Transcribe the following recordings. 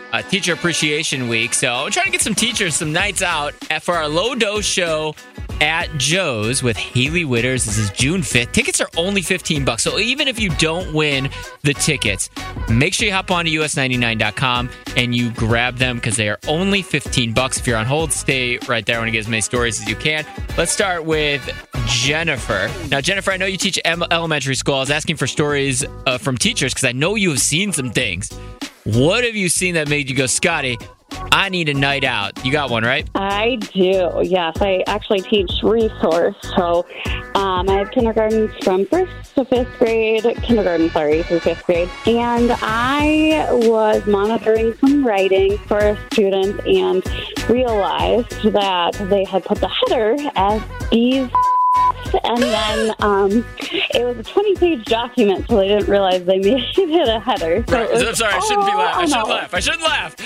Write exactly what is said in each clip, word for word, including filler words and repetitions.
uh, Teacher Appreciation Week. So I'm trying to get some teachers some nights out at, for our Low Dose show at Joe's with Hailey Whitters. This is June fifth. Tickets are only fifteen bucks. So even if you don't win the tickets, make sure you hop on to U S ninety-nine dot com and you grab them because they are only fifteen bucks. If you're on hold, stay right there. I want to get as many stories as you can. Let's start with Jennifer. Now, Jennifer, I know you teach em- elementary school. I was asking for stories uh, from teachers because I know you have seen some things. What have you seen that made you go, Scotty, I need a night out? You got one, right? I do, yes. I actually teach resource. So um, I have kindergarten from first to fifth grade, kindergarten, sorry, through fifth grade. And I was monitoring some writing for a student and realized that they had put the header as these. And then um, it was a twenty-page document, so they didn't realize they made it a header. So right. was, I'm sorry, I shouldn't be laughing. I oh, shouldn't no. laugh. I shouldn't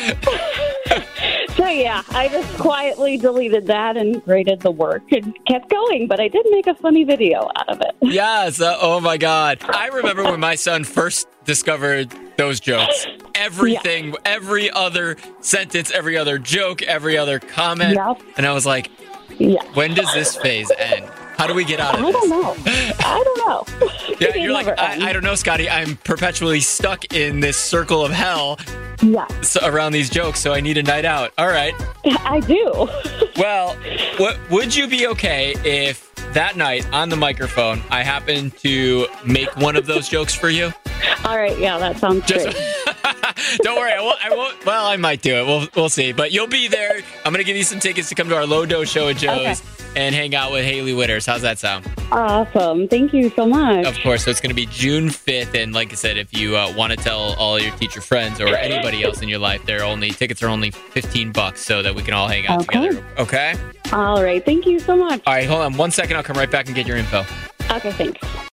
laugh. So, yeah, I just quietly deleted that and graded the work and kept going, but I did make a funny video out of it. Yes. Uh, oh, my God. I remember when my son first discovered those jokes. Everything, yeah. Every other sentence, every other joke, every other comment. Yep. And I was like, yeah. When does this phase end? How do we get out of I this? don't know. I don't know. Yeah, you're like, I, I don't know, Scotty. I'm perpetually stuck in this circle of hell yeah. so, around these jokes, so I need a night out. All right. I do. Well, what, would you be okay if that night on the microphone I happen to make one of those jokes for you? All right. Yeah, that sounds Just, great. Don't worry. I won't, I won't. Well, I might do it. We'll we'll see. But you'll be there. I'm going to give you some tickets to come to our Low Dose show at Joe's okay. and hang out with Hailey Whitters. How's that sound? Awesome. Thank you so much. Of course. So it's going to be June fifth. And like I said, if you uh, want to tell all your teacher friends or anybody else in your life, they're only tickets are only fifteen bucks so that we can all hang out okay. together. Okay? All right. Thank you so much. All right. Hold on one second. I'll come right back and get your info. Okay. Thanks.